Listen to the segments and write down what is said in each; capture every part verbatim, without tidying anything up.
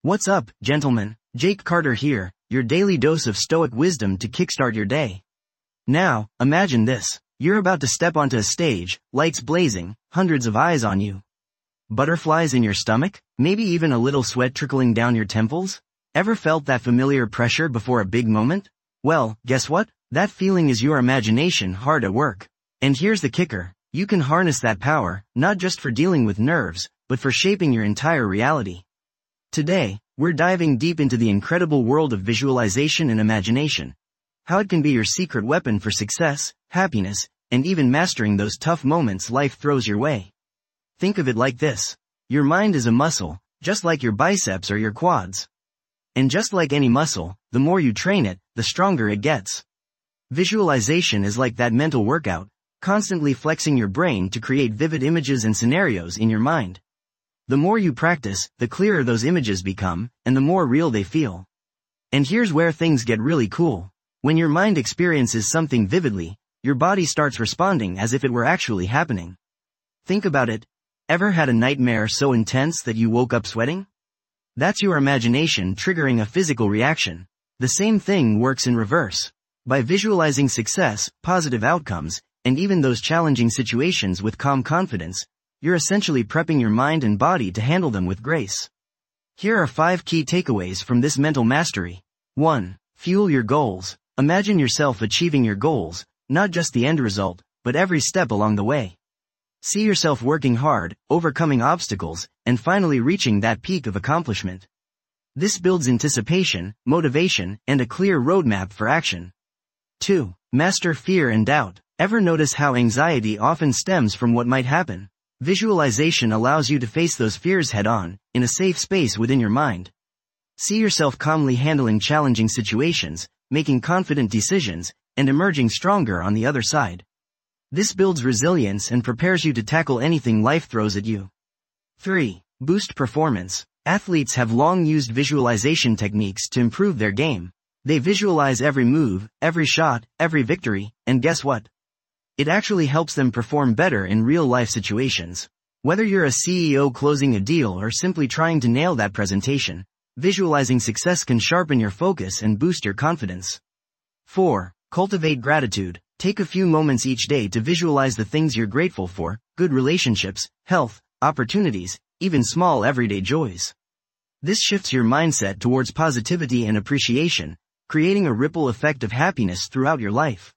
What's up, gentlemen? Jake Carter here, your daily dose of stoic wisdom to kickstart your day. Now, imagine this. You're about to step onto a stage, lights blazing, hundreds of eyes on you. Butterflies in your stomach? Maybe even a little sweat trickling down your temples? Ever felt that familiar pressure before a big moment? Well, guess what? That feeling is your imagination hard at work. And here's the kicker. You can harness that power, not just for dealing with nerves, but for shaping your entire reality. Today, we're diving deep into the incredible world of visualization and imagination. How it can be your secret weapon for success, happiness, and even mastering those tough moments life throws your way. Think of it like this. Your mind is a muscle, just like your biceps or your quads. And just like any muscle, the more you train it, the stronger it gets. Visualization is like that mental workout, constantly flexing your brain to create vivid images and scenarios in your mind. The more you practice, the clearer those images become, and the more real they feel. And here's where things get really cool. When your mind experiences something vividly, your body starts responding as if it were actually happening. Think about it. Ever had a nightmare so intense that you woke up sweating? That's your imagination triggering a physical reaction. The same thing works in reverse. By visualizing success, positive outcomes, and even those challenging situations with calm confidence, you're essentially prepping your mind and body to handle them with grace. Here are five key takeaways from this mental mastery. one. Fuel your goals. Imagine yourself achieving your goals, not just the end result, but every step along the way. See yourself working hard, overcoming obstacles, and finally reaching that peak of accomplishment. This builds anticipation, motivation, and a clear roadmap for action. two. Master fear and doubt. Ever notice how anxiety often stems from what might happen? Visualization allows you to face those fears head-on, in a safe space within your mind. See yourself calmly handling challenging situations, making confident decisions, and emerging stronger on the other side. This builds resilience and prepares you to tackle anything life throws at you. three. Boost performance. Athletes have long used visualization techniques to improve their game. They visualize every move, every shot, every victory, and guess what? It actually helps them perform better in real-life situations. Whether you're a C E O closing a deal or simply trying to nail that presentation, visualizing success can sharpen your focus and boost your confidence. four. Cultivate gratitude. Take a few moments each day to visualize the things you're grateful for, good relationships, health, opportunities, even small everyday joys. This shifts your mindset towards positivity and appreciation, creating a ripple effect of happiness throughout your life.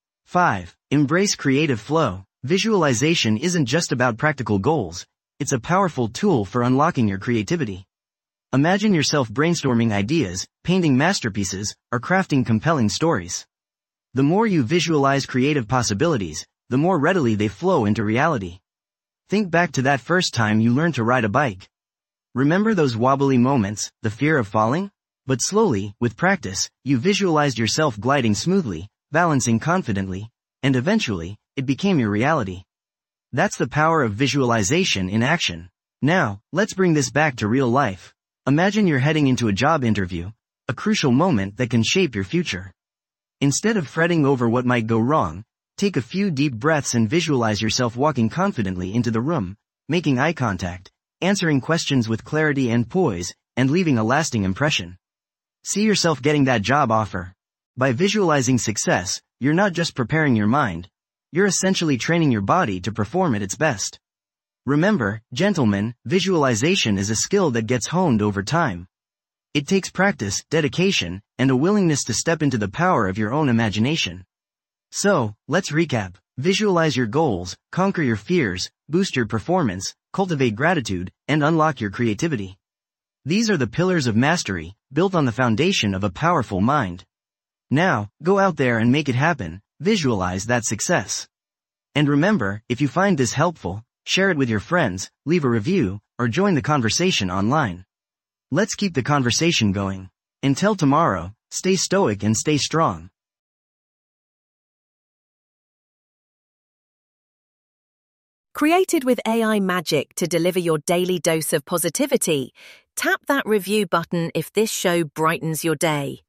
five. Embrace creative flow. Visualization isn't just about practical goals, it's a powerful tool for unlocking your creativity. Imagine yourself brainstorming ideas, painting masterpieces, or crafting compelling stories. The more you visualize creative possibilities, the more readily they flow into reality. Think back to that first time you learned to ride a bike. Remember those wobbly moments, the fear of falling? But slowly, with practice, you visualized yourself gliding smoothly, balancing confidently, and eventually, it became your reality. That's the power of visualization in action. Now, let's bring this back to real life. Imagine you're heading into a job interview, a crucial moment that can shape your future. Instead of fretting over what might go wrong, take a few deep breaths and visualize yourself walking confidently into the room, making eye contact, answering questions with clarity and poise, and leaving a lasting impression. See yourself getting that job offer. By visualizing success, you're not just preparing your mind, you're essentially training your body to perform at its best. Remember, gentlemen, visualization is a skill that gets honed over time. It takes practice, dedication, and a willingness to step into the power of your own imagination. So, let's recap. Visualize your goals, conquer your fears, boost your performance, cultivate gratitude, and unlock your creativity. These are the pillars of mastery, built on the foundation of a powerful mind. Now, go out there and make it happen, visualize that success. And remember, if you find this helpful, share it with your friends, leave a review, or join the conversation online. Let's keep the conversation going. Until tomorrow, stay stoic and stay strong. Created with A I magic to deliver your daily dose of positivity, tap that review button if this show brightens your day.